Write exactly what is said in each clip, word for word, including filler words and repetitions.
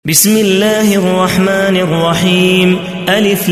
بسم الله الرحمن الرحيم ألف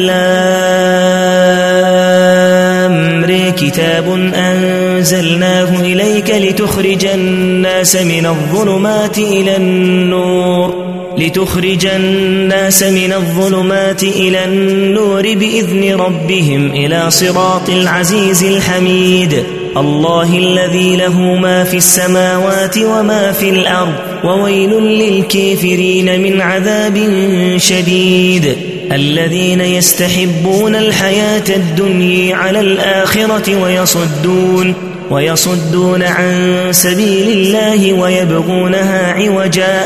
لام ر كتاب أنزلناه إليك لتخرج الناس من الظلمات إلى النور لتخرج الناس من الظلمات إلى النور بإذن ربهم إلى صراط العزيز الحميد الله الذي له ما في السماوات وما في الأرض وويل للكافرين من عذاب شديد الذين يستحبون الحياة الدنيا على الآخرة ويصدون ويصدون عن سبيل الله ويبغونها عوجا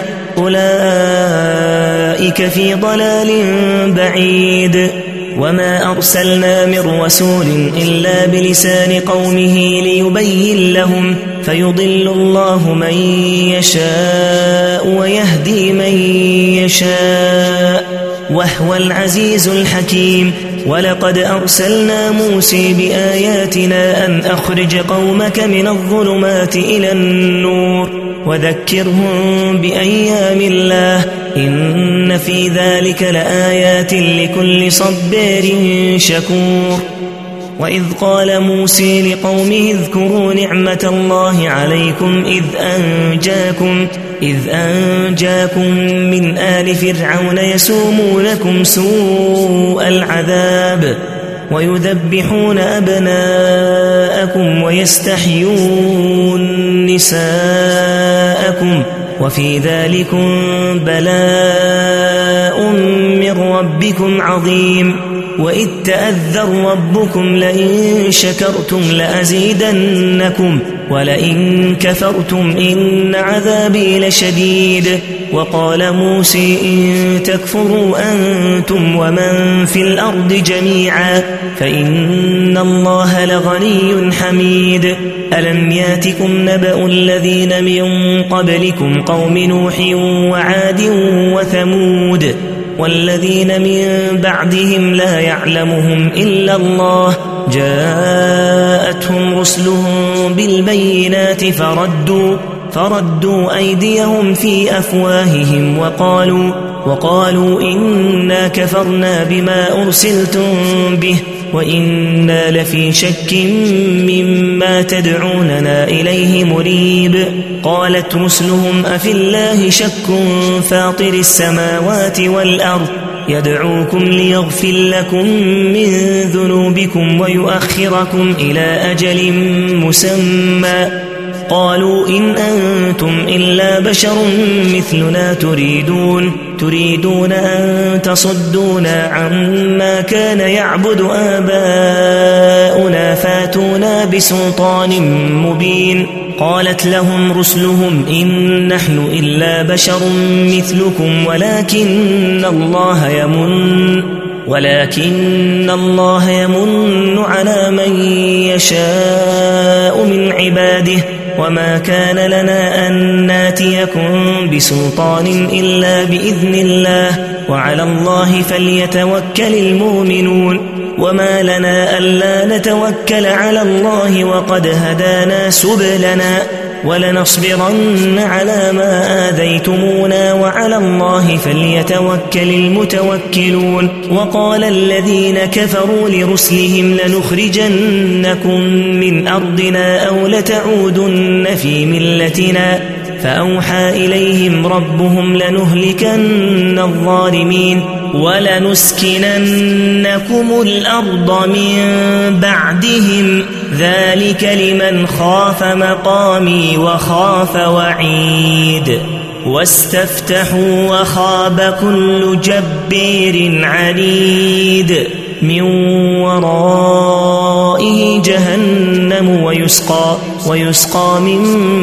أولئك في ضلال بعيد وما أرسلنا من رسول إلا بلسان قومه ليبين لهم فيضل الله من يشاء ويهدي من يشاء وهو العزيز الحكيم ولقد أرسلنا موسى بآياتنا أن أخرج قومك من الظلمات إلى النور وذكرهم بأيام الله إن في ذلك لآيات لكل صبار شكور وإذ قال موسى لقومه اذكروا نعمة الله عليكم إذ أنجاكم إذ أنجاكم من آل فرعون يسومونكم سوء العذاب ويذبحون أبناءكم ويستحيون نساءكم وفي ذلكم بلاء من ربكم عظيم وإذ تأذن ربكم لئن شكرتم لأزيدنكم ولئن كفرتم إن عذابي لشديد وقال موسى إن تكفروا أنتم ومن في الأرض جميعا فإن الله لغني حميد ألم ياتكم نبأ الذين من قبلكم قوم نوح وعاد وثمود والذين من بعدهم لا يعلمهم إلا الله جاءتهم رسلهم بالبينات فردوا فردوا أيديهم في أفواههم وقالوا وقالوا إنا كفرنا بما أرسلتم به وإنا لفي شك مما تدعوننا إليه مريب قالت رسلهم أفي الله شك فاطر السماوات والأرض يدعوكم ليغفر لكم من ذنوبكم ويؤخركم إلى أجل مسمى قالوا إن أنتم إلا بشر مثلنا تريدون تريدون أن تصدونا عما كان يعبد آباؤنا فاتونا بسلطان مبين قالت لهم رسلهم إن نحن إلا بشر مثلكم ولكن الله يمن ولكن الله يمن على من يشاء من عباده وما كان لنا أن ناتيكم بسلطان إلا بإذن الله وعلى الله فليتوكل المؤمنون وما لنا ألا نتوكل على الله وقد هدانا سبلنا ولنصبرن على ما آذيتمونا وعلى الله فليتوكل المتوكلون وقال الذين كفروا لرسلهم لنخرجنكم من أرضنا أو لتعودن في ملتنا فأوحى إليهم ربهم لنهلكن الظالمين ولنسكننكم الأرض من بعدهم ذلك لمن خاف مقامي وخاف وعيد واستفتحوا وخاب كل جبار عنيد من ورائه جهنم ويسقى ويسقى من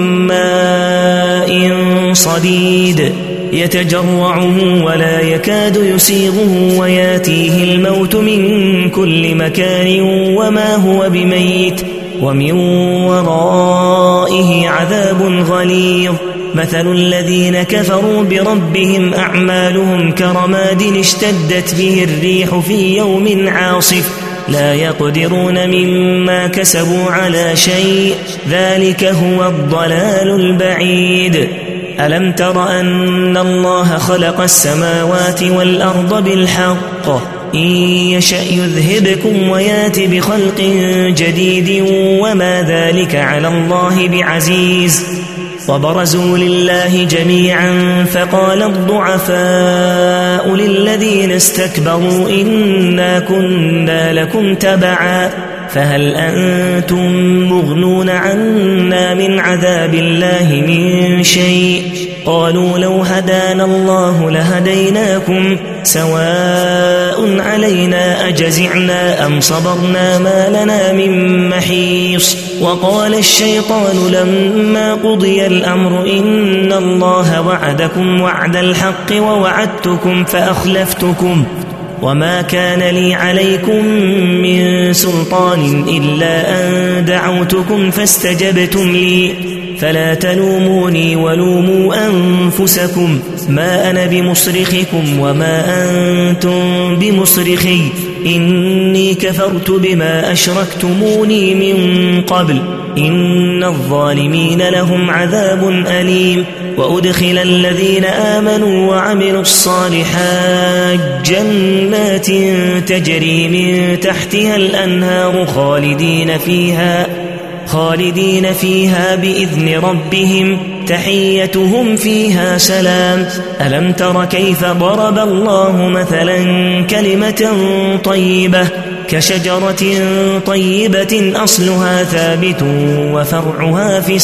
ماء صديد يتجرعه ولا يكاد يسيغه وياتيه الموت من كل مكان وما هو بميت ومن ورائه عذاب غليظ مثل الذين كفروا بربهم أعمالهم كرماد اشتدت به الريح في يوم عاصف لا يقدرون مما كسبوا على شيء ذلك هو الضلال البعيد ألم تر أن الله خلق السماوات والأرض بالحق إن يشأ يذهبكم ويات بخلق جديد وما ذلك على الله بعزيز وبرزوا لله جميعا فقال الضعفاء للذين استكبروا إنا كنا لكم تبعا فهل أنتم مغنون عنا من عذاب الله من شيء قالوا لو هدانا الله لهديناكم سواء علينا أجزعنا أم صبرنا ما لنا من محيص وقال الشيطان لما قضي الأمر إن الله وعدكم وعد الحق ووعدتكم فأخلفتكم وما كان لي عليكم من سلطان إلا أن دعوتكم فاستجبتم لي فلا تلوموني ولوموا أنفسكم ما أنا بمصرخكم وما أنتم بمصرخي إني كفرت بما أشركتموني من قبل إن الظالمين لهم عذاب أليم وأدخل الذين آمنوا وعملوا الصالحات جنات تجري من تحتها الأنهار خالدين فيها خالدين فيها بإذن ربهم تحيتهم فيها سلام ألم تر كيف ضرب الله مثلا كلمة طيبة كشجرة طيبة أصلها ثابت وفرعها في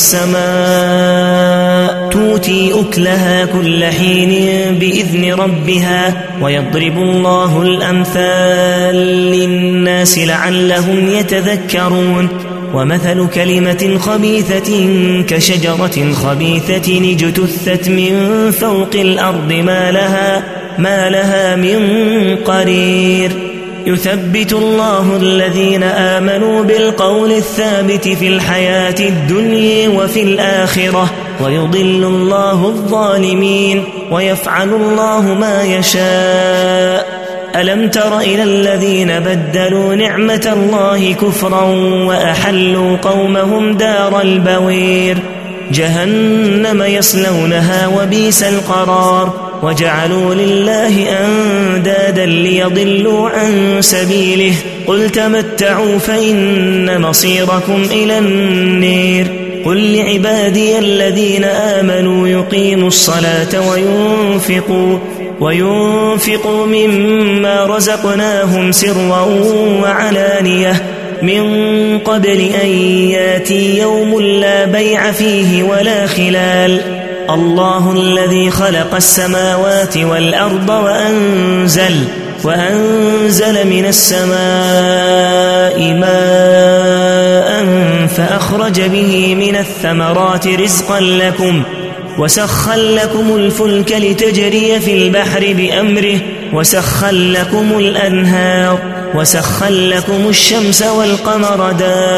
السماء تؤتي أكلها كل حين بإذن ربها ويضرب الله الأمثال للناس لعلهم يتذكرون ومثل كلمة خبيثة كشجرة خبيثة اجتثت من فوق الأرض ما لها, ما لها من قرير يثبت الله الذين آمنوا بالقول الثابت في الحياة الدنيا وفي الآخرة ويضل الله الظالمين ويفعل الله ما يشاء ألم تر إلى الذين بدلوا نعمة الله كفرا وأحلوا قومهم دار البوير جهنم يصلونها وبئس القرار وجعلوا لله أندادا ليضلوا عن سبيله قل تمتعوا فإن مصيركم إلى النير قل لعبادي الذين آمنوا يقيموا الصلاة وينفقوا وينفقوا مما رزقناهم سرا وعلانية من قبل أن ياتي يوم لا بيع فيه ولا خلال الله الذي خلق السماوات والأرض وأنزل وأنزل من السماء ماء فأخرج به من الثمرات رزقا لكم وسخر لكم الفلك لتجري في البحر بأمره وسخر لكم الأنهار وسخر لكم الشمس والقمر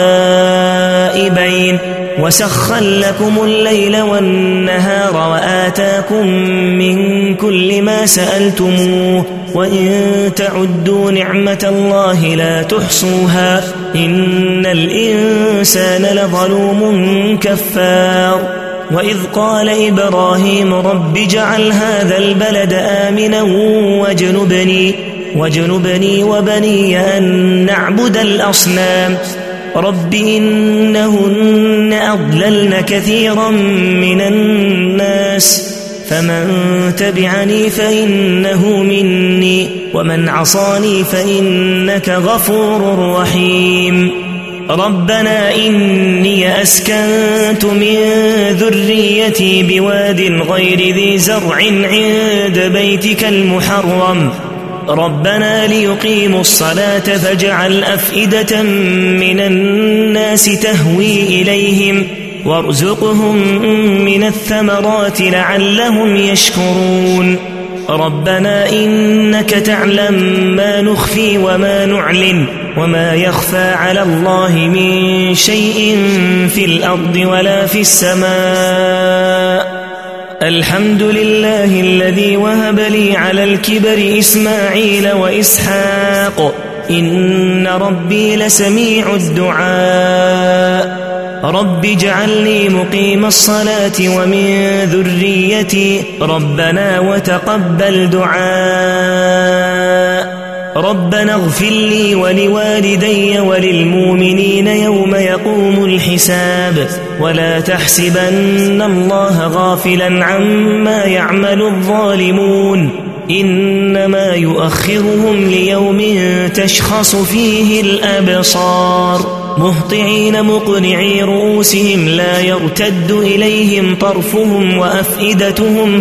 دائبين وسخر لكم الليل والنهار وآتاكم من كل ما سألتموه وإن تعدوا نعمة الله لا تحصوها إن الإنسان لظلوم كفار وإذ قال إبراهيم رب اجعل هذا البلد آمنا واجنبني, واجنبني وبني أن نعبد الأصنام رب إنهن أضللن كثيرا من الناس فمن تبعني فإنه مني ومن عصاني فإنك غفور رحيم ربنا إني أسكنت من ذريتي بواد غير ذي زرع عند بيتك المحرم ربنا ليقيموا الصلاة فاجعل أفئدة من الناس تهوي إليهم وارزقهم من الثمرات لعلهم يشكرون ربنا إنك تعلم ما نخفي وما نعلن وما يخفى على الله من شيء في الأرض ولا في السماء الحمد لله الذي وهب لي على الكبر إسماعيل وإسحاق إن ربي لسميع الدعاء رب اجعلني مقيم الصلاة ومن ذريتي ربنا وتقبل دعاء ربنا اغفر لي ولوالدي وللمؤمنين يوم يقوم الحساب ولا تحسبن الله غافلا عما يعمل الظالمون إنما يؤخرهم ليوم تشخص فيه الأبصار مهطعين مقنعي رؤوسهم لا يرتد إليهم طرفهم وأفئدتهم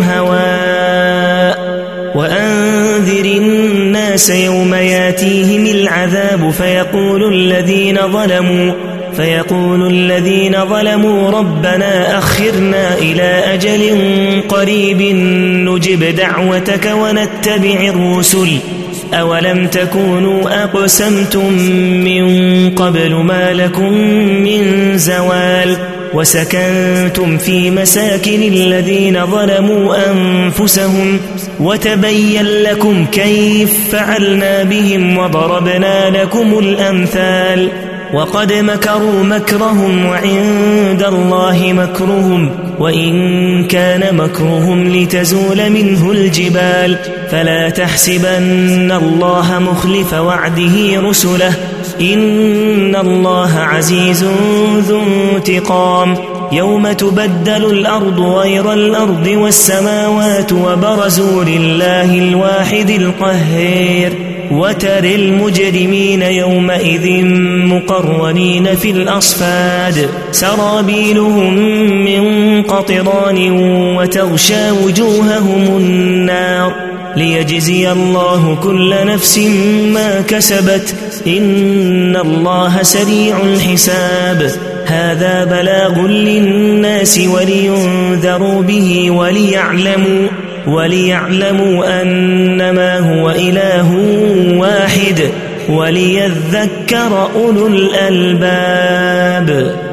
هواء وأنذر الناس يوم ياتيهم العذاب فيقول الذين ظلموا فيقول الذين ظلموا ربنا أخرنا إلى أجل قريب نجب دعوتك ونتبع الرسل أولم تكونوا أقسمتم من قبل ما لكم من زوال وسكنتم في مساكن الذين ظلموا أنفسهم وتبين لكم كيف فعلنا بهم وضربنا لكم الأمثال وقد مكروا مكرهم وعند الله مكرهم وإن كان مكرهم لتزول منه الجبال فلا تحسبن الله مخلف وعده رسله إن الله عزيز ذو انتقام يوم تبدل الأرض غير الأرض والسماوات وبرزوا لله الواحد القهار وترى المجرمين يومئذ مقرنين في الأصفاد سرابيلهم من قطران وتغشى وجوههم النار ليجزي الله كل نفس ما كسبت إن الله سريع الحساب هذا بلاغ للناس ولينذروا به وليعلموا وليعلموا أنما هو إله واحد وليذكر أولو الألباب.